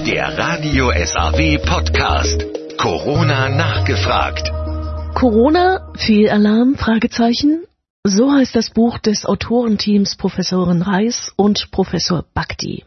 Der Radio SAW Podcast. Corona nachgefragt. Corona, Fehlalarm, Fragezeichen? So heißt das Buch des Autorenteams Professorin Reis und Professor Bhakdi.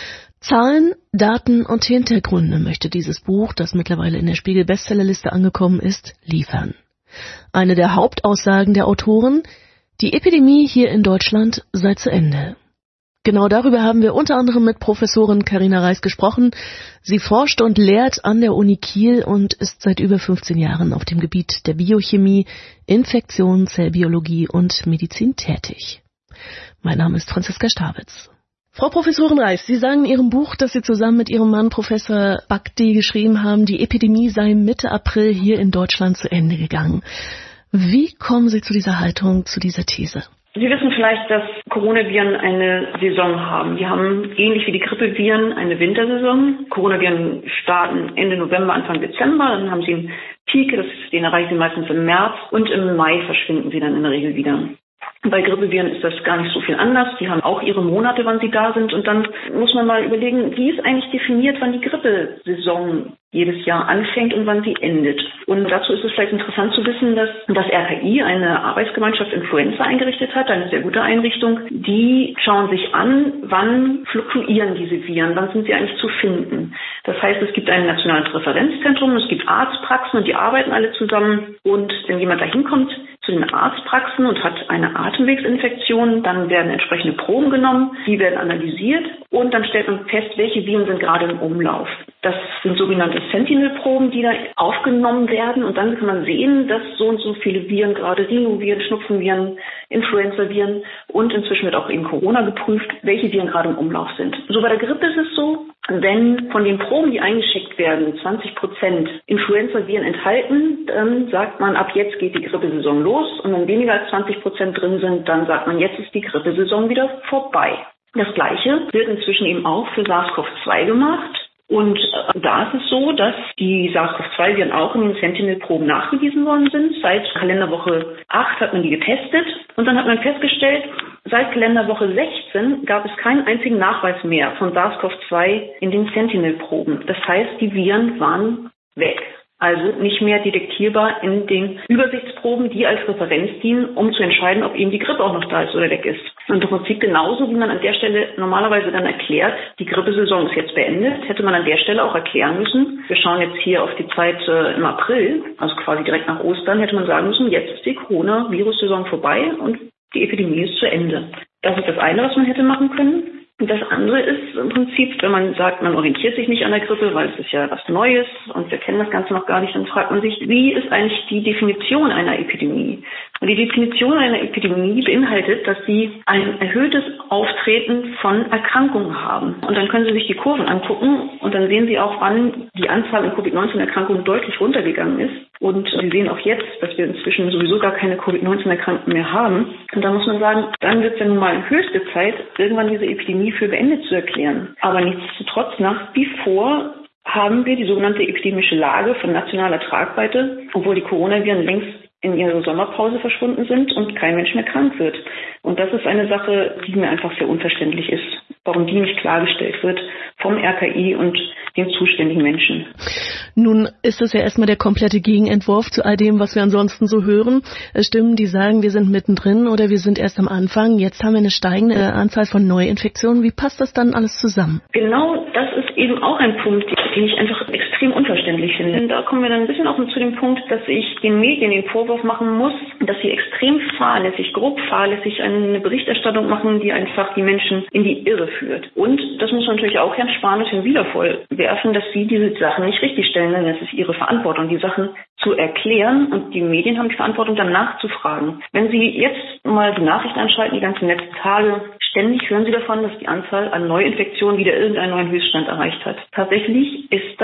Zahlen, Daten und Hintergründe möchte dieses Buch, das mittlerweile in der Spiegel-Bestsellerliste angekommen ist, liefern. Eine der Hauptaussagen der Autoren: Die Epidemie hier in Deutschland sei zu Ende. Genau darüber haben wir unter anderem mit Professorin Carina Reis gesprochen. Sie forscht und lehrt an der Uni Kiel und ist seit über 15 Jahren auf dem Gebiet der Biochemie, Infektion, Zellbiologie und Medizin tätig. Mein Name ist Franziska Stawitz. Frau Professorin Reis, Sie sagen in Ihrem Buch, das Sie zusammen mit Ihrem Mann Professor Bhakdi geschrieben haben, die Epidemie sei Mitte April hier in Deutschland zu Ende gegangen. Wie kommen Sie zu dieser Haltung, zu dieser These? Sie wissen vielleicht, dass Coronaviren eine Saison haben. Die haben ähnlich wie die Grippeviren eine Wintersaison. Coronaviren starten Ende November, Anfang Dezember. Dann haben sie einen Peak, den erreichen sie meistens im März. Und im Mai verschwinden sie dann in der Regel wieder. Bei Grippeviren ist das gar nicht so viel anders. Die haben auch ihre Monate, wann sie da sind. Und dann muss man mal überlegen, wie ist eigentlich definiert, wann die Grippesaison jedes Jahr anfängt und wann sie endet. Und dazu ist es vielleicht interessant zu wissen, dass das RKI eine Arbeitsgemeinschaft Influenza eingerichtet hat, eine sehr gute Einrichtung. Die schauen sich an, wann fluktuieren diese Viren, wann sind sie eigentlich zu finden. Das heißt, es gibt ein nationales Referenzzentrum, es gibt Arztpraxen und die arbeiten alle zusammen. Und wenn jemand da hinkommt zu den Arztpraxen und hat eine Atemwegsinfektion, dann werden entsprechende Proben genommen, die werden analysiert und dann stellt man fest, welche Viren sind gerade im Umlauf. Das sind sogenannte Sentinel-Proben, die da aufgenommen werden und dann kann man sehen, dass so und so viele Viren, gerade Rhinoviren, Schnupfenviren, Influenza-Viren und inzwischen wird auch eben Corona geprüft, welche Viren gerade im Umlauf sind. So bei der Grippe ist es so, wenn von den Proben, die eingeschickt werden, 20% Influenza-Viren enthalten, dann sagt man, ab jetzt geht die Grippesaison los. Und wenn weniger als 20% drin sind, dann sagt man, jetzt ist die Grippesaison wieder vorbei. Das Gleiche wird inzwischen eben auch für SARS-CoV-2 gemacht. Und da ist es so, dass die SARS-CoV-2-Viren auch in den Sentinel-Proben nachgewiesen worden sind. Seit Kalenderwoche 8 hat man die getestet und dann hat man festgestellt, seit Kalenderwoche 16 gab es keinen einzigen Nachweis mehr von SARS-CoV-2 in den Sentinel-Proben. Das heißt, die Viren waren weg. Also nicht mehr detektierbar in den Übersichtsproben, die als Referenz dienen, um zu entscheiden, ob eben die Grippe auch noch da ist oder weg ist. Und im Prinzip genauso, wie man an der Stelle normalerweise dann erklärt, die Grippesaison ist jetzt beendet, hätte man an der Stelle auch erklären müssen, wir schauen jetzt hier auf die Zeit im April, also quasi direkt nach Ostern, hätte man sagen müssen, jetzt ist die Corona-Virus-Saison vorbei und die Epidemie ist zu Ende. Das ist das eine, was man hätte machen können. Und das andere ist im Prinzip, wenn man sagt, man orientiert sich nicht an der Grippe, weil es ist ja was Neues und wir kennen das Ganze noch gar nicht, dann fragt man sich, wie ist eigentlich die Definition einer Epidemie? Und die Definition einer Epidemie beinhaltet, dass sie ein erhöhtes Auftreten von Erkrankungen haben. Und dann können Sie sich die Kurven angucken und dann sehen Sie auch, wann die Anzahl an Covid-19-Erkrankungen deutlich runtergegangen ist. Und Sie sehen auch jetzt, dass wir inzwischen sowieso gar keine Covid-19-Erkrankten mehr haben. Und da muss man sagen, dann wird es ja nun mal höchste Zeit, irgendwann diese Epidemie für beendet zu erklären. Aber nichtsdestotrotz, nach wie vor haben wir die sogenannte epidemische Lage von nationaler Tragweite, obwohl die Coronaviren längst in ihre Sommerpause verschwunden sind und kein Mensch mehr krank wird. Und das ist eine Sache, die mir einfach sehr unverständlich ist, warum die nicht klargestellt wird vom RKI und den zuständigen Menschen. Nun ist das ja erstmal der komplette Gegenentwurf zu all dem, was wir ansonsten so hören. Stimmen, die sagen, wir sind mittendrin oder wir sind erst am Anfang. Jetzt haben wir eine steigende Anzahl von Neuinfektionen. Wie passt das dann alles zusammen? Genau, das ist eben auch ein Punkt, den ich einfach extrem unverständlich finde. Da kommen wir dann ein bisschen auch zu dem Punkt, dass ich den Medien den Vorwurf machen muss, dass sie extrem fahrlässig, grob fahrlässig eine Berichterstattung machen, die einfach die Menschen in die Irre führt. Und das muss man natürlich auch Herrn Spahn und Herrn Wieler vorwerfen, dass sie diese Sachen nicht richtig stellen, denn es ist ihre Verantwortung, die Sachen zu erklären und die Medien haben die Verantwortung, dann nachzufragen. Wenn Sie jetzt mal die Nachrichten anschalten, die ganzen letzten Tage, ständig hören Sie davon, dass die Anzahl an Neuinfektionen wieder irgendeinen neuen Höchststand erreicht hat. Tatsächlich ist das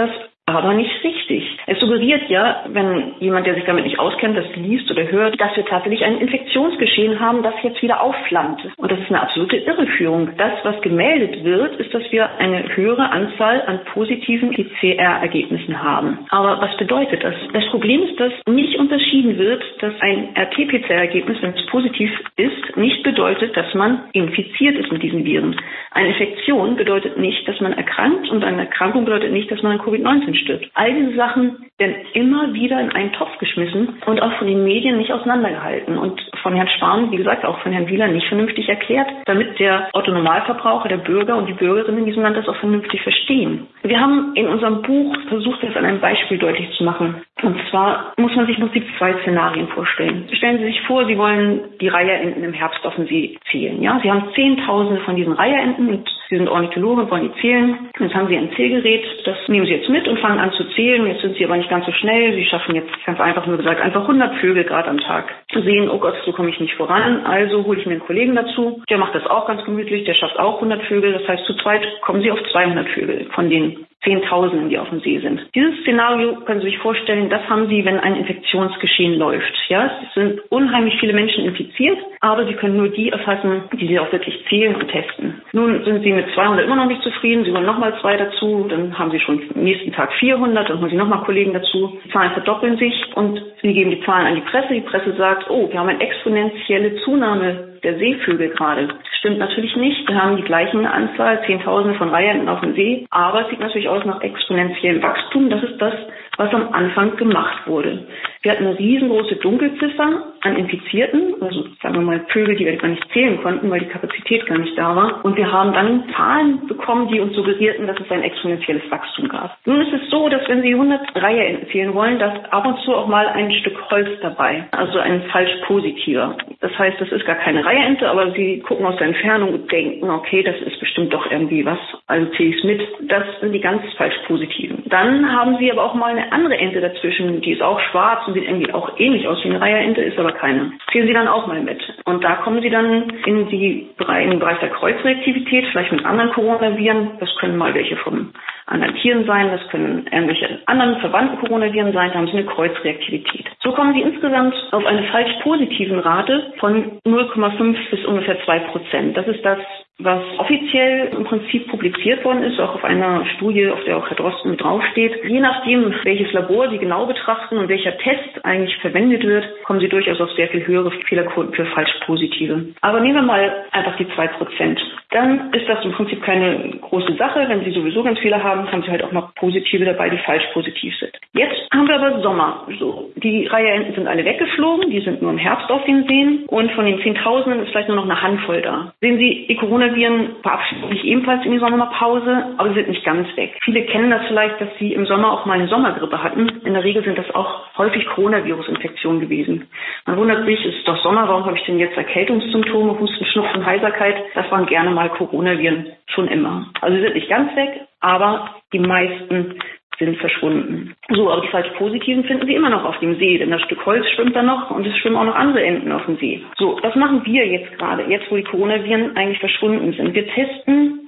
aber nicht richtig. Es suggeriert ja, wenn jemand, der sich damit nicht auskennt, das liest oder hört, dass wir tatsächlich ein Infektionsgeschehen haben, das jetzt wieder aufflammt. Und das ist eine absolute Irreführung. Das, was gemeldet wird, ist, dass wir eine höhere Anzahl an positiven PCR-Ergebnissen haben. Aber was bedeutet das? Das Problem ist, dass nicht unterschieden wird, dass ein RT-PCR-Ergebnis, wenn es positiv ist, nicht bedeutet, dass man infiziert ist mit diesen Viren. Eine Infektion bedeutet nicht, dass man erkrankt, und eine Erkrankung bedeutet nicht, dass man an Covid-19 stirbt. All diese Sachen werden immer wieder in einen Topf geschmissen und auch von den Medien nicht auseinandergehalten und von Herrn Spahn, wie gesagt, auch von Herrn Wieler nicht vernünftig erklärt, damit der Otto-Normalverbraucher, der Bürger und die Bürgerinnen in diesem Land das auch vernünftig verstehen. Wir haben in unserem Buch versucht, das an einem Beispiel deutlich zu machen. Und zwar muss man sich im Prinzip 2 Szenarien vorstellen. Stellen Sie sich vor, Sie wollen die Reiherenten im Herbst auf dem See zählen. Ja, Sie haben Zehntausende von diesen Reiherenten und Sie sind Ornithologen und wollen die zählen. Jetzt haben Sie ein Zählgerät, das nehmen Sie jetzt mit und fangen an zu zählen. Jetzt sind Sie aber nicht ganz so schnell. Sie schaffen jetzt ganz einfach, nur gesagt, einfach 100 Vögel gerade am Tag. Sie sehen, oh Gott, so komme ich nicht voran. Also hole ich mir einen Kollegen dazu. Der macht das auch ganz gemütlich. Der schafft auch 100 Vögel. Das heißt, zu zweit kommen Sie auf 200 Vögel von den Zehntausenden, die auf dem See sind. Dieses Szenario können Sie sich vorstellen, das haben Sie, wenn ein Infektionsgeschehen läuft. Ja, es sind unheimlich viele Menschen infiziert, aber Sie können nur die erfassen, die Sie auch wirklich zählen und testen. Nun sind Sie mit 200 immer noch nicht zufrieden. Sie wollen nochmal 2 dazu, dann haben Sie schon am nächsten Tag 400, dann holen Sie nochmal Kollegen dazu. Die Zahlen verdoppeln sich und Sie geben die Zahlen an die Presse. Die Presse sagt, oh, wir haben eine exponentielle Zunahme der Seevögel gerade. Das stimmt natürlich nicht. Wir haben die gleichen Anzahl, Zehntausende von Reiherenten auf dem See, aber es sieht natürlich aus nach exponentiellem Wachstum. Das ist das, was am Anfang gemacht wurde. Wir hatten eine riesengroße Dunkelziffer an Infizierten, also sagen wir mal Vögel, die wir gar nicht zählen konnten, weil die Kapazität gar nicht da war. Und wir haben dann Zahlen bekommen, die uns suggerierten, dass es ein exponentielles Wachstum gab. Nun ist es so, dass wenn Sie 100 Reiherenten zählen wollen, dass ab und zu auch mal ein Stück Holz dabei, also ein falsch positiver. Das heißt, das ist gar keine Reiherente, aber Sie gucken aus der Entfernung und denken, okay, das ist bestimmt doch irgendwie was, also zähle ich es mit. Das sind die ganz falsch positiven. Dann haben Sie aber auch mal eine andere Ente dazwischen, die ist auch schwarz und sieht irgendwie auch ähnlich aus wie eine Reiherente, ist aber keine. Zählen Sie dann auch mal mit. Und da kommen Sie dann in den Bereich der Kreuzreaktivität, vielleicht mit anderen Coronaviren. Das können mal welche von anderen Tieren sein, das können irgendwelche anderen verwandten Coronaviren sein, da haben Sie eine Kreuzreaktivität. So kommen Sie insgesamt auf eine falsch positiven Rate von 0,5 bis ungefähr 2%. Das ist das, was offiziell im Prinzip publiziert worden ist, auch auf einer Studie, auf der auch Herr Drosten mit draufsteht. Je nachdem, welches Labor Sie genau betrachten und welcher Test eigentlich verwendet wird, kommen Sie durchaus auf sehr viel höhere Fehlerquoten für falsch Positive. Aber nehmen wir mal einfach die 2%. Dann ist das im Prinzip keine große Sache. Wenn Sie sowieso ganz viele haben, haben Sie halt auch noch Positive dabei, die falsch positiv sind. Jetzt haben wir aber Sommer. So, die Reiherenten sind alle weggeflogen, die sind nur im Herbst auf den Seen und von den Zehntausenden ist vielleicht nur noch eine Handvoll da. Sehen Sie, die Coronaviren verabschieden sich ebenfalls in die Sommerpause, aber sie sind nicht ganz weg. Viele kennen das vielleicht, dass sie im Sommer auch mal eine Sommergrippe hatten. In der Regel sind das auch häufig Coronavirus-Infektionen gewesen. Man wundert sich, es ist doch Sommer, warum habe ich denn jetzt Erkältungssymptome, Husten, Schnupfen, Heiserkeit? Das waren gerne mal Coronaviren schon immer. Also sie sind nicht ganz weg, aber die meisten sind verschwunden. So, aber die falsch Positiven finden Sie immer noch auf dem See, denn das Stück Holz schwimmt da noch und es schwimmen auch noch andere Enten auf dem See. So, was machen wir jetzt gerade, jetzt wo die Coronaviren eigentlich verschwunden sind? Wir testen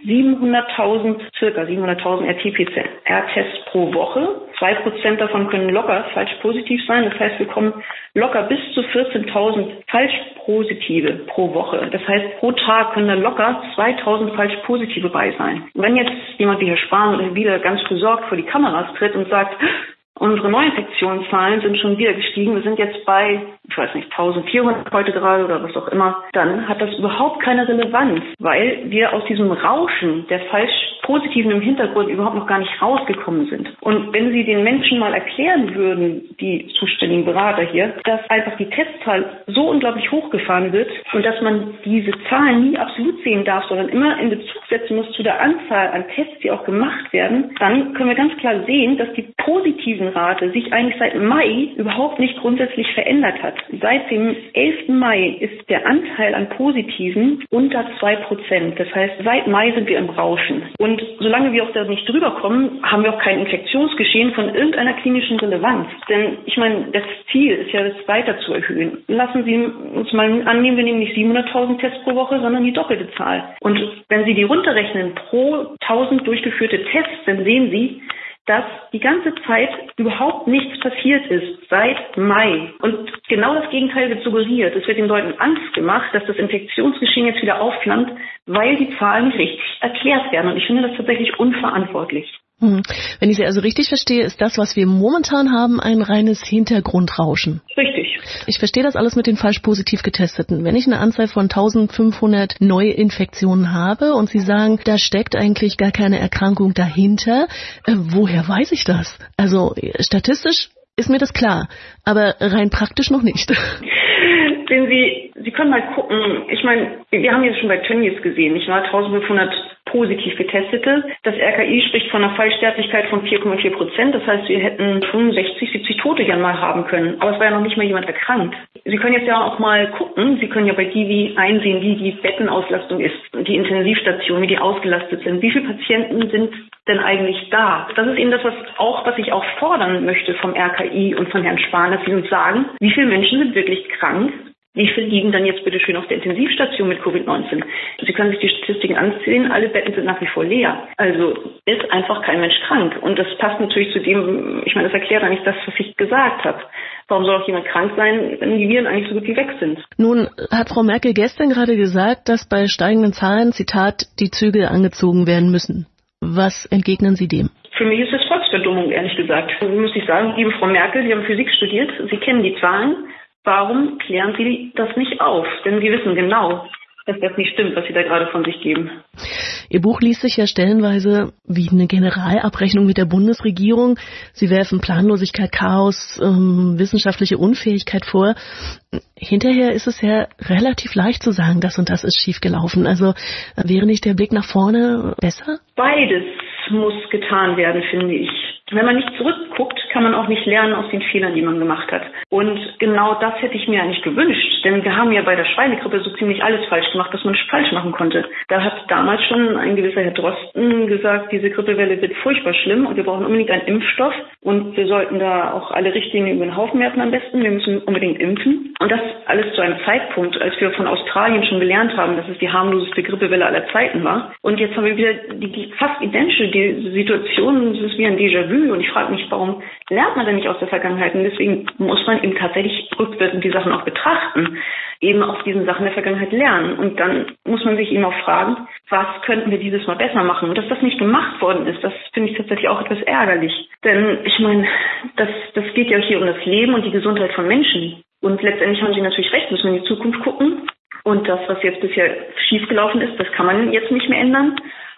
circa 700.000 RT-PCR-Tests pro Woche. 2% davon können locker falsch positiv sein. Das heißt, wir kommen locker bis zu 14.000 falsch Positive pro Woche. Das heißt, pro Tag können da locker 2.000 falsch Positive bei sein. Wenn jetzt jemand wie Herr Spahn oder wieder ganz besorgt vor die Kameras tritt und sagt, unsere Neuinfektionszahlen sind schon wieder gestiegen, wir sind jetzt bei, ich weiß nicht, 1.400 heute gerade oder was auch immer, dann hat das überhaupt keine Relevanz, weil wir aus diesem Rauschen der falsch Positiven im Hintergrund überhaupt noch gar nicht rausgekommen sind. Und wenn Sie den Menschen mal erklären würden, die zuständigen Berater hier, dass einfach die Testzahl so unglaublich hochgefahren wird und dass man diese Zahlen nie absolut sehen darf, sondern immer in Bezug setzen muss zu der Anzahl an Tests, die auch gemacht werden, dann können wir ganz klar sehen, dass die positiven Rate sich eigentlich seit Mai überhaupt nicht grundsätzlich verändert hat. Seit dem 11. Mai ist der Anteil an Positiven unter 2%. Das heißt, seit Mai sind wir im Rauschen. Und solange wir auch da nicht drüber kommen, haben wir auch kein Infektionsgeschehen von irgendeiner klinischen Relevanz. Denn ich meine, das Ziel ist ja, das weiter zu erhöhen. Lassen Sie uns mal annehmen, wir nehmen nicht 700.000 Tests pro Woche, sondern die doppelte Zahl. Und wenn Sie die runterrechnen pro 1.000 durchgeführte Tests, dann sehen Sie, dass die ganze Zeit überhaupt nichts passiert ist, seit Mai. Und genau das Gegenteil wird suggeriert. Es wird den Leuten Angst gemacht, dass das Infektionsgeschehen jetzt wieder aufflammt, weil die Zahlen nicht richtig erklärt werden. Und ich finde das tatsächlich unverantwortlich. Wenn ich Sie also richtig verstehe, ist das, was wir momentan haben, ein reines Hintergrundrauschen. Richtig. Ich verstehe das alles mit den falsch positiv Getesteten. Wenn ich eine Anzahl von 1500 Neuinfektionen habe und Sie sagen, da steckt eigentlich gar keine Erkrankung dahinter, woher weiß ich das? Also statistisch ist mir das klar, aber rein praktisch noch nicht. Sehen Sie können mal gucken. Ich meine, wir haben jetzt schon bei Tönnies gesehen, nicht wahr? 1500 positiv Getestete. Das RKI spricht von einer Fallsterblichkeit von 4,4%. Das heißt, wir hätten 65, 70 Tote ja mal haben können. Aber es war ja noch nicht mal jemand erkrankt. Sie können jetzt ja auch mal gucken. Sie können ja bei Divi einsehen, wie die Bettenauslastung ist, die Intensivstationen, wie die ausgelastet sind. Wie viele Patienten sind denn eigentlich da? Das ist eben das, was ich auch fordern möchte vom RKI und von Herrn Spahn, dass sie uns sagen, wie viele Menschen sind wirklich krank? Wie viele liegen dann jetzt bitte schön auf der Intensivstation mit Covid-19? Sie können sich die Statistiken ansehen, alle Betten sind nach wie vor leer. Also ist einfach kein Mensch krank. Und das passt natürlich zu dem, ich meine, das erklärt eigentlich das, was ich gesagt habe. Warum soll auch jemand krank sein, wenn die Viren eigentlich so gut wie weg sind? Nun hat Frau Merkel gestern gerade gesagt, dass bei steigenden Zahlen, Zitat, die Zügel angezogen werden müssen. Was entgegnen Sie dem? Für mich ist das Volksverdummung, ehrlich gesagt. Muss ich sagen, liebe Frau Merkel, Sie haben Physik studiert, Sie kennen die Zahlen. Warum klären Sie das nicht auf? Denn Sie wissen genau, dass das nicht stimmt, was Sie da gerade von sich geben. Ihr Buch liest sich ja stellenweise wie eine Generalabrechnung mit der Bundesregierung. Sie werfen Planlosigkeit, Chaos, wissenschaftliche Unfähigkeit vor. Hinterher ist es ja relativ leicht zu sagen, das und das ist schiefgelaufen. Also wäre nicht der Blick nach vorne besser? Beides muss getan werden, finde ich. Wenn man nicht zurückguckt, kann man auch nicht lernen aus den Fehlern, die man gemacht hat. Und genau das hätte ich mir eigentlich gewünscht. Denn wir haben ja bei der Schweinegrippe so ziemlich alles falsch gemacht, was man falsch machen konnte. Da hat damals schon ein gewisser Herr Drosten gesagt, diese Grippewelle wird furchtbar schlimm und wir brauchen unbedingt einen Impfstoff. Und wir sollten da auch alle Richtlinien über den Haufen werfen am besten. Wir müssen unbedingt impfen. Und das alles zu einem Zeitpunkt, als wir von Australien schon gelernt haben, dass es die harmloseste Grippewelle aller Zeiten war. Und jetzt haben wir wieder die fast identische Situation. Es ist wie ein Déjà-vu. Und ich frage mich, warum lernt man denn nicht aus der Vergangenheit? Und deswegen muss man eben tatsächlich rückwirkend die Sachen auch betrachten, eben aus diesen Sachen der Vergangenheit lernen. Und dann muss man sich eben auch fragen, was könnten wir dieses Mal besser machen? Und dass das nicht gemacht worden ist, das finde ich tatsächlich auch etwas ärgerlich. Denn ich meine, das geht ja hier um das Leben und die Gesundheit von Menschen. Und letztendlich haben Sie natürlich recht, müssen wir in die Zukunft gucken. Und das, was jetzt bisher schiefgelaufen ist, das kann man jetzt nicht mehr ändern.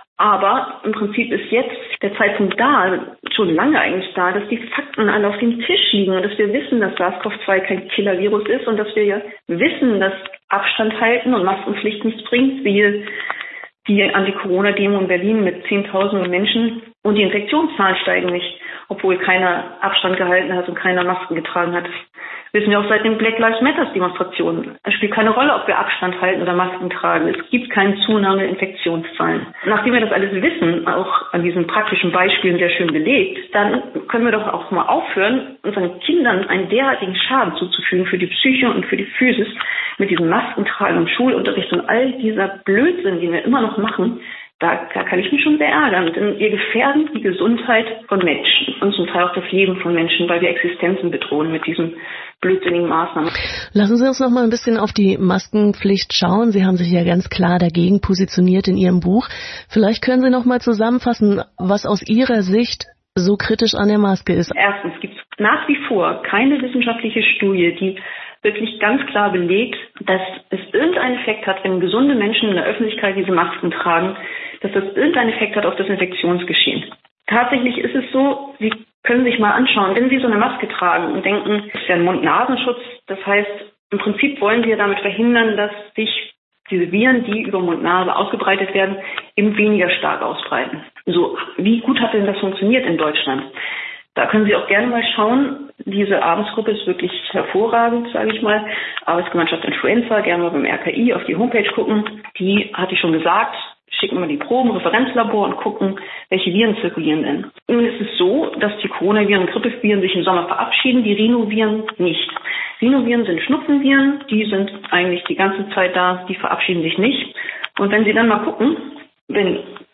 Aber im Prinzip ist jetzt der Zeitpunkt da, schon lange eigentlich da, dass die Fakten alle auf dem Tisch liegen und dass wir wissen, dass SARS-CoV-2 kein Killer-Virus ist und dass wir ja wissen, dass Abstand halten und Maskenpflicht nichts bringt, wie die Anti-Corona-Demo in Berlin mit 10.000 Menschen und die Infektionszahlen steigen nicht, obwohl keiner Abstand gehalten hat und keiner Masken getragen hat. Wissen wir auch seit den Black Lives Matter Demonstrationen. Es spielt keine Rolle, ob wir Abstand halten oder Masken tragen. Es gibt keine Zunahme der Infektionszahlen. Nachdem wir das alles wissen, auch an diesen praktischen Beispielen sehr schön belegt, dann können wir doch auch mal aufhören, unseren Kindern einen derartigen Schaden zuzufügen für die Psyche und für die Physis mit diesem Maskentragen im Schulunterricht und all dieser Blödsinn, den wir immer noch machen. Da kann ich mich schon sehr ärgern, denn wir gefährden die Gesundheit von Menschen und zum Teil auch das Leben von Menschen, weil wir Existenzen bedrohen mit diesen blödsinnigen Maßnahmen. Lassen Sie uns noch mal ein bisschen auf die Maskenpflicht schauen. Sie haben sich ja ganz klar dagegen positioniert in Ihrem Buch. Vielleicht können Sie noch mal zusammenfassen, was aus Ihrer Sicht so kritisch an der Maske ist. Erstens gibt es nach wie vor keine wissenschaftliche Studie, die wirklich ganz klar belegt, dass es irgendeinen Effekt hat, wenn gesunde Menschen in der Öffentlichkeit diese Masken tragen, dass das irgendeinen Effekt hat auf das Infektionsgeschehen. Tatsächlich ist es so, Sie können sich mal anschauen, wenn Sie so eine Maske tragen und denken, das ist ja ein Mund-Nasenschutz, das heißt, im Prinzip wollen wir damit verhindern, dass sich diese Viren, die über Mund-Nase ausgebreitet werden, eben weniger stark ausbreiten. So, wie gut hat denn das funktioniert in Deutschland? Da können Sie auch gerne mal schauen. Diese Abendsgruppe ist wirklich hervorragend, sage ich mal. Arbeitsgemeinschaft Influenza, gerne mal beim RKI auf die Homepage gucken. Die hatte ich schon gesagt. Schicken wir die Proben, Referenzlabor und gucken, welche Viren zirkulieren denn. Nun ist es so, dass die Coronaviren und Grippeviren sich im Sommer verabschieden, die Rhinoviren nicht. Rhinoviren sind Schnupfenviren, die sind eigentlich die ganze Zeit da, die verabschieden sich nicht. Und wenn Sie dann mal gucken, wenn ich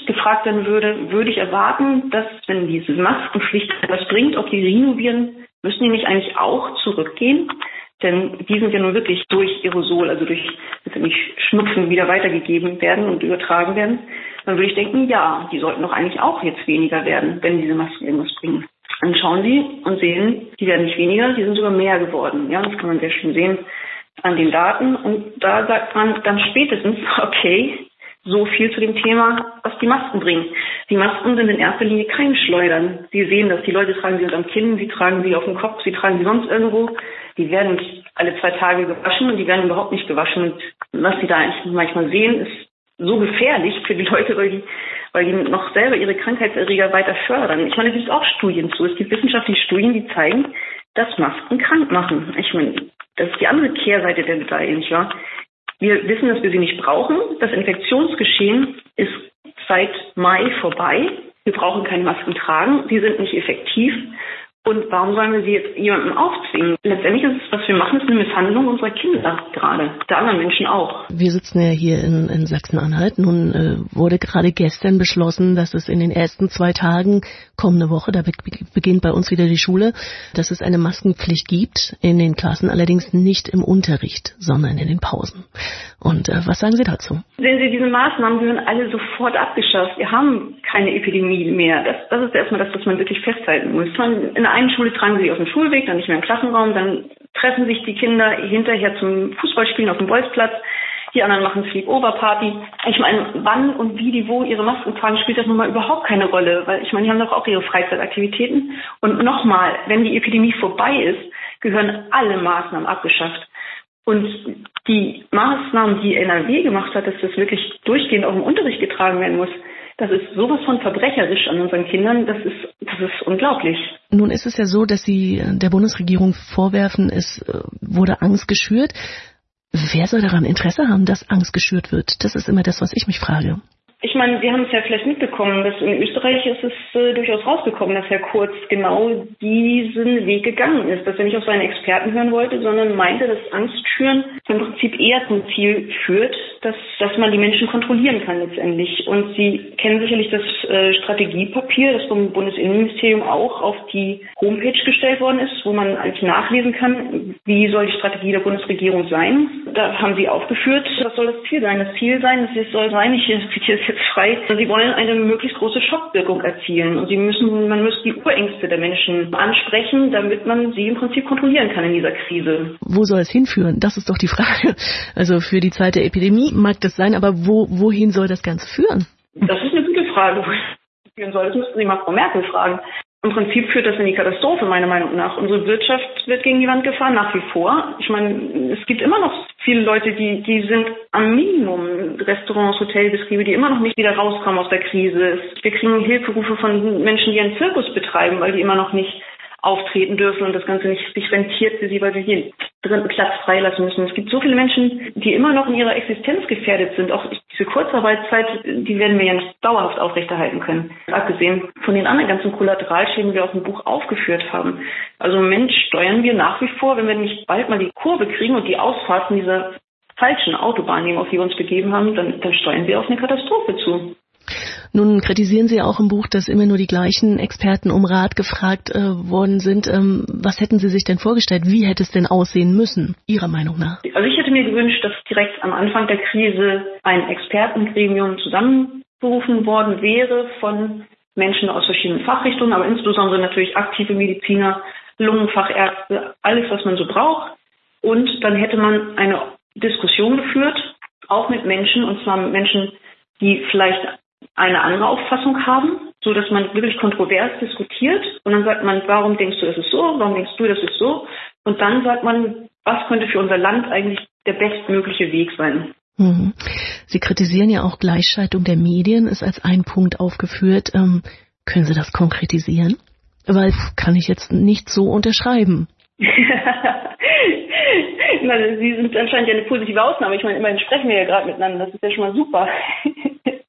ich gefragt werden würde ich erwarten, dass, wenn diese Maskenpflicht etwas bringt, ob die Rhinoviren, müssen die nicht eigentlich auch zurückgehen? Denn die sind ja nun wirklich durch Aerosol, also durch letztendlich Schnupfen wieder weitergegeben werden und übertragen werden. Dann würde ich denken, ja, die sollten doch eigentlich auch jetzt weniger werden, wenn diese Masken irgendwas bringen. Dann schauen Sie und sehen, die werden nicht weniger, die sind sogar mehr geworden. Ja, das kann man sehr schön sehen an den Daten. Und da sagt man dann spätestens, okay, so viel zu dem Thema, was die Masken bringen. Die Masken sind in erster Linie Keimschleudern. Sie sehen das, die Leute tragen sie unterm Kinn, sie tragen sie auf dem Kopf, sie tragen sie sonst irgendwo. Die werden nicht alle 2 Tage gewaschen und die werden überhaupt nicht gewaschen. Und was Sie da eigentlich manchmal sehen, ist so gefährlich für die Leute, weil die noch selber ihre Krankheitserreger weiter fördern. Ich meine, es gibt auch Studien zu. Es gibt wissenschaftliche Studien, die zeigen, dass Masken krank machen. Ich meine, das ist die andere Kehrseite der Medaille, nicht wahr? Wir wissen, dass wir sie nicht brauchen. Das Infektionsgeschehen ist seit Mai vorbei. Wir brauchen keine Masken tragen. Sie sind nicht effektiv. Und warum sollen wir sie jetzt jemandem aufzwingen? Letztendlich ist es, was wir machen, ist eine Misshandlung unserer Kinder gerade, der anderen Menschen auch. Wir sitzen ja hier in Sachsen-Anhalt. Nun wurde gerade gestern beschlossen, dass es in den ersten 2 Tagen kommende Woche, da beginnt bei uns wieder die Schule, dass es eine Maskenpflicht gibt in den Klassen, allerdings nicht im Unterricht, sondern in den Pausen. Und was sagen Sie dazu? Sehen Sie, diese Maßnahmen gehören alle sofort abgeschafft. Wir haben keine Epidemie mehr. Das ist erstmal das, was man wirklich festhalten muss. In der einen Schule tragen sie auf dem Schulweg, dann nicht mehr im Klassenraum, dann treffen sich die Kinder hinterher zum Fußballspielen auf dem Bolzplatz. Die anderen machen Sleep-Over-Party. Ich meine, wann und wie die wo ihre Masken tragen, spielt das nun mal überhaupt keine Rolle. Weil ich meine, die haben doch auch ihre Freizeitaktivitäten. Und nochmal, wenn die Epidemie vorbei ist, gehören alle Maßnahmen abgeschafft. Und die Maßnahmen, die NRW gemacht hat, dass das wirklich durchgehend auch im Unterricht getragen werden muss, das ist sowas von verbrecherisch an unseren Kindern, das ist unglaublich. Nun ist es ja so, dass Sie der Bundesregierung vorwerfen, es wurde Angst geschürt. Wer soll daran Interesse haben, dass Angst geschürt wird? Das ist immer das, was ich mich frage. Ich meine, Sie haben es ja vielleicht mitbekommen, dass in Österreich ist es durchaus rausgekommen, dass Herr Kurz genau diesen Weg gegangen ist, dass er nicht auf seine Experten hören wollte, sondern meinte, dass Angstschüren im Prinzip eher zum Ziel führt, dass man die Menschen kontrollieren kann letztendlich. Und Sie kennen sicherlich das Strategiepapier, das vom Bundesinnenministerium auch auf die Homepage gestellt worden ist, wo man eigentlich nachlesen kann, wie soll die Strategie der Bundesregierung sein. Da haben Sie aufgeführt, was soll das Ziel sein? Das Ziel sein, das soll sein, ich zitiere es jetzt frei, sie wollen eine möglichst große Schockwirkung erzielen. Und man müsste die Urängste der Menschen ansprechen, damit man sie im Prinzip kontrollieren kann in dieser Krise. Wo soll es hinführen? Das ist doch die Frage. Also für die Zeit der Epidemie mag das sein, aber wohin soll das Ganze führen? Das ist eine gute Frage. Wohin führen soll, das müssten Sie mal Frau Merkel fragen. Im Prinzip führt das in die Katastrophe, meiner Meinung nach. Unsere Wirtschaft wird gegen die Wand gefahren, nach wie vor. Ich meine, es gibt immer noch viele Leute, die sind am Minimum, Restaurants, Hotelbetriebe, die immer noch nicht wieder rauskommen aus der Krise. Wir kriegen Hilferufe von Menschen, die einen Zirkus betreiben, weil die immer noch nicht auftreten dürfen und das Ganze nicht sich rentiert für sie, weil wir hier drin Platz freilassen müssen. Es gibt so viele Menschen, die immer noch in ihrer Existenz gefährdet sind. Auch diese Kurzarbeitszeit, die werden wir ja nicht dauerhaft aufrechterhalten können. Abgesehen von den anderen ganzen Kollateralschäden, die wir auch im Buch aufgeführt haben. Also im Moment steuern wir nach wie vor, wenn wir nicht bald mal die Kurve kriegen und die Ausfahrt von dieser falschen Autobahn nehmen, auf die wir uns begeben haben, dann steuern wir auf eine Katastrophe zu. Nun kritisieren Sie auch im Buch, dass immer nur die gleichen Experten um Rat gefragt worden sind. Was hätten Sie sich denn vorgestellt? Wie hätte es denn aussehen müssen, Ihrer Meinung nach? Also ich hätte mir gewünscht, dass direkt am Anfang der Krise ein Expertengremium zusammenberufen worden wäre von Menschen aus verschiedenen Fachrichtungen, aber insbesondere natürlich aktive Mediziner, Lungenfachärzte, alles, was man so braucht. Und dann hätte man eine Diskussion geführt, auch mit Menschen, und zwar mit Menschen, die vielleicht eine andere Auffassung haben, so dass man wirklich kontrovers diskutiert und dann sagt man, warum denkst du, das ist so, warum denkst du, das ist so, und dann sagt man, was könnte für unser Land eigentlich der bestmögliche Weg sein. Mhm. Sie kritisieren ja auch Gleichschaltung der Medien, ist als ein Punkt aufgeführt. Können Sie das konkretisieren? Weil kann ich jetzt nicht so unterschreiben. Sie sind anscheinend ja eine positive Ausnahme. Ich meine, immerhin sprechen wir ja gerade miteinander, das ist ja schon mal super.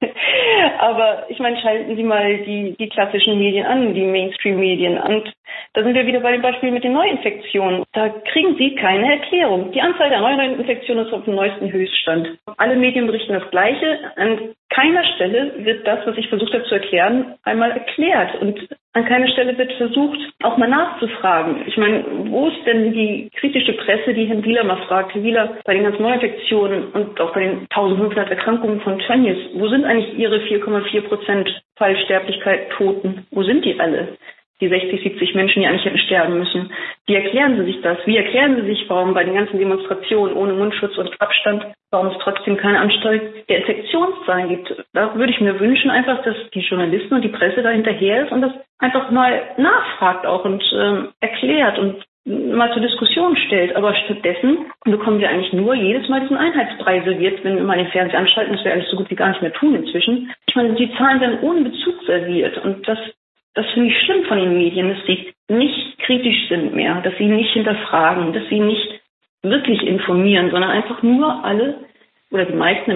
Aber ich meine, schalten Sie mal die klassischen Medien an, die Mainstream-Medien. Und Da sind wir wieder bei dem Beispiel mit den Neuinfektionen. Da kriegen Sie keine Erklärung. Die Anzahl der Neuinfektionen ist auf dem neuesten Höchststand. Alle Medien berichten das Gleiche. An keiner Stelle wird das, was ich versucht habe zu erklären, einmal erklärt. Und an keiner Stelle wird versucht, auch mal nachzufragen. Ich meine, wo ist denn die kritische Presse, die Herrn Wieler mal fragt? Herr Wieler, bei den ganzen Neuinfektionen und auch bei den 1500 Erkrankungen von Tönnies, wo sind eigentlich Ihre 4,4% Fallsterblichkeit Toten? Wo sind die alle? Die 60, 70 Menschen, die eigentlich hätten sterben müssen. Wie erklären Sie sich das? Wie erklären Sie sich, warum bei den ganzen Demonstrationen ohne Mundschutz und Abstand, warum es trotzdem keine Anstalt der Infektionszahlen gibt? Da würde ich mir wünschen einfach, dass die Journalisten und die Presse da hinterher ist und das einfach mal nachfragt auch und erklärt und mal zur Diskussion stellt. Aber stattdessen bekommen wir eigentlich nur jedes Mal diesen Einheitsbrei serviert, wenn wir mal den Fernseher anschalten, das wir eigentlich so gut wie gar nicht mehr tun inzwischen. Ich meine, die Zahlen werden ohne Bezug serviert und das finde ich schlimm von den Medien, dass sie nicht kritisch sind mehr, dass sie nicht hinterfragen, dass sie nicht wirklich informieren, sondern einfach nur alle, oder die meisten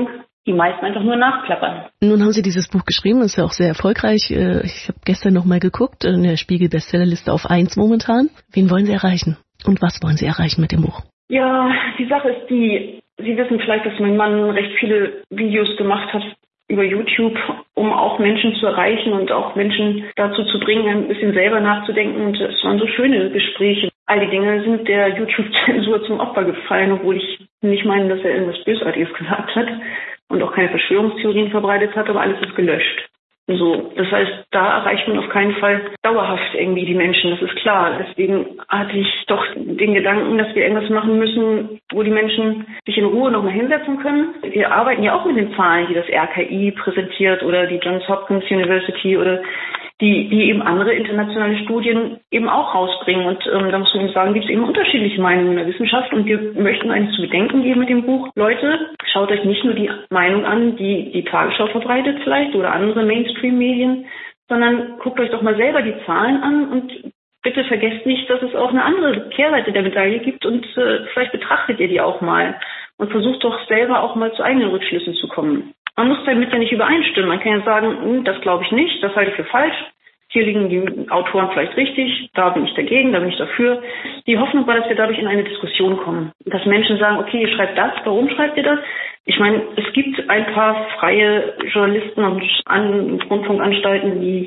einfach nur nachplappern. Nun haben Sie dieses Buch geschrieben, das ist ja auch sehr erfolgreich. Ich habe gestern noch mal geguckt, in der Spiegel-Bestsellerliste auf 1 momentan. Wen wollen Sie erreichen? Und was wollen Sie erreichen mit dem Buch? Ja, die Sache ist die, Sie wissen vielleicht, dass mein Mann recht viele Videos gemacht hat über YouTube, um auch Menschen zu erreichen und auch Menschen dazu zu bringen, ein bisschen selber nachzudenken. Und es waren so schöne Gespräche. All die Dinge sind der YouTube-Zensur zum Opfer gefallen, obwohl ich nicht meine, dass er irgendwas Bösartiges gesagt hat und auch keine Verschwörungstheorien verbreitet hat, aber alles ist gelöscht. So, das heißt, da erreicht man auf keinen Fall dauerhaft irgendwie die Menschen, das ist klar. Deswegen hatte ich doch den Gedanken, dass wir irgendwas machen müssen, wo die Menschen sich in Ruhe nochmal hinsetzen können. Wir arbeiten ja auch mit den Zahlen, die das RKI präsentiert oder die Johns Hopkins University oder die eben andere internationale Studien eben auch rausbringen. Und da muss man eben sagen, gibt es eben unterschiedliche Meinungen in der Wissenschaft. Und wir möchten eigentlich zu bedenken geben mit dem Buch, Leute, schaut euch nicht nur die Meinung an, die Tagesschau verbreitet vielleicht oder andere Mainstream-Medien, sondern guckt euch doch mal selber die Zahlen an und bitte vergesst nicht, dass es auch eine andere Kehrseite der Medaille gibt und vielleicht betrachtet ihr die auch mal und versucht doch selber auch mal zu eigenen Rückschlüssen zu kommen. Man muss damit ja nicht übereinstimmen. Man kann ja sagen, das glaube ich nicht, das halte ich für falsch. Hier liegen die Autoren vielleicht richtig, da bin ich dagegen, da bin ich dafür. Die Hoffnung war, dass wir dadurch in eine Diskussion kommen. Dass Menschen sagen, okay, ihr schreibt das, warum schreibt ihr das? Ich meine, es gibt ein paar freie Journalisten und Rundfunkanstalten, die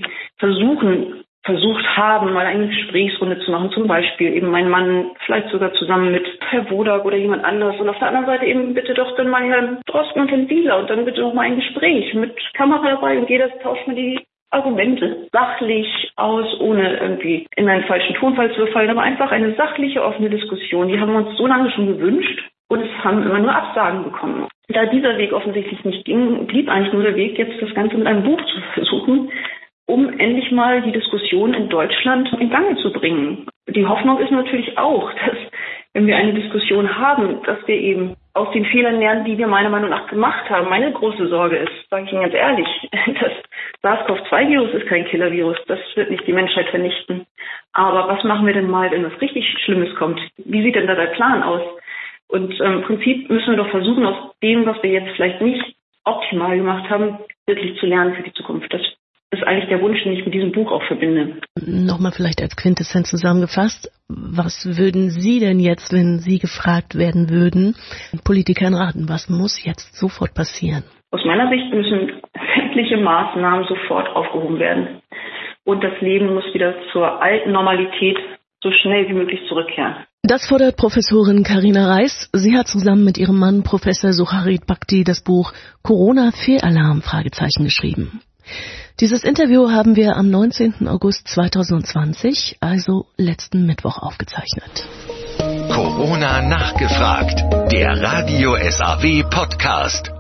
versucht haben, mal eine Gesprächsrunde zu machen. Zum Beispiel eben mein Mann, vielleicht sogar zusammen mit Herr Wodak oder jemand anders. Und auf der anderen Seite eben bitte doch dann mal Herrn Drosten und Herrn Wieler und dann bitte noch mal ein Gespräch mit Kamera dabei und jeder tauscht mir die Argumente sachlich aus, ohne irgendwie in einen falschen Tonfall zu verfallen, aber einfach eine sachliche, offene Diskussion. Die haben wir uns so lange schon gewünscht und es haben immer nur Absagen bekommen. Da dieser Weg offensichtlich nicht ging, blieb eigentlich nur der Weg, jetzt das Ganze mit einem Buch zu versuchen, um endlich mal die Diskussion in Deutschland in Gang zu bringen. Die Hoffnung ist natürlich auch, dass, wenn wir eine Diskussion haben, dass wir eben aus den Fehlern lernen, die wir meiner Meinung nach gemacht haben. Meine große Sorge ist, sage ich Ihnen ganz ehrlich, das SARS-CoV-2-Virus ist kein Killer-Virus. Das wird nicht die Menschheit vernichten. Aber was machen wir denn mal, wenn was richtig Schlimmes kommt? Wie sieht denn da der Plan aus? Und im Prinzip müssen wir doch versuchen, aus dem, was wir jetzt vielleicht nicht optimal gemacht haben, wirklich zu lernen für die Zukunft. Das ist eigentlich der Wunsch, den ich mit diesem Buch auch verbinde. Nochmal vielleicht als Quintessenz zusammengefasst. Was würden Sie denn jetzt, wenn Sie gefragt werden würden, Politikern raten? Was muss jetzt sofort passieren? Aus meiner Sicht müssen sämtliche Maßnahmen sofort aufgehoben werden. Und das Leben muss wieder zur alten Normalität so schnell wie möglich zurückkehren. Das fordert Professorin Carina Reis. Sie hat zusammen mit ihrem Mann Professor Sucharit Bhakdi das Buch Corona-Fehlalarm geschrieben. Dieses Interview haben wir am 19. August 2020, also letzten Mittwoch, aufgezeichnet. Corona nachgefragt. Der Radio SAW Podcast.